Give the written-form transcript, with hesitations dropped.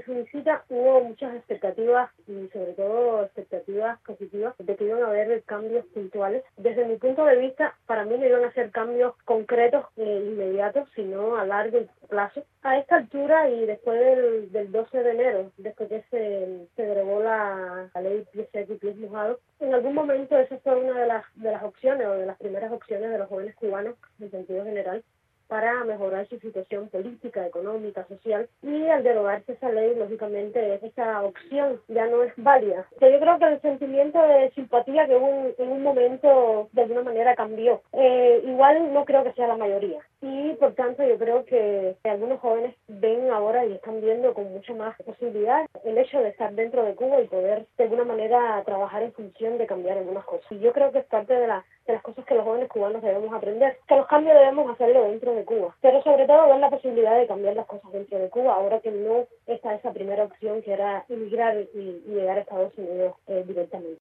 de su visita hubo muchas expectativas y sobre todo expectativas positivas de que iban a haber cambios puntuales. Desde mi punto de vista, para mí no iban a ser cambios concretos inmediatos, sino a largo plazo. A esta altura y después del 12 de enero, después que se derogó la ley Pie Seco y Pies Mojados, en algún momento esa fue una de las opciones o de las primeras opciones de los jóvenes cubanos en sentido general para mejorar su situación política, económica, social, y al derogarse esa ley, lógicamente, esa opción ya no es válida. Yo creo que el sentimiento de simpatía que hubo en un momento, de alguna manera, cambió. Igual no creo que sea la mayoría. Y, por tanto, yo creo que algunos jóvenes ven ahora y están viendo con mucha más posibilidad el hecho de estar dentro de Cuba y poder, de alguna manera, trabajar en función de cambiar algunas cosas. Y yo creo que es parte de las cosas que los jóvenes cubanos debemos aprender, que los cambios debemos hacerlo dentro de Cuba, pero sobre todo ver la posibilidad de cambiar las cosas dentro de Cuba, ahora que no está esa primera opción que era emigrar y llegar a Estados Unidos directamente.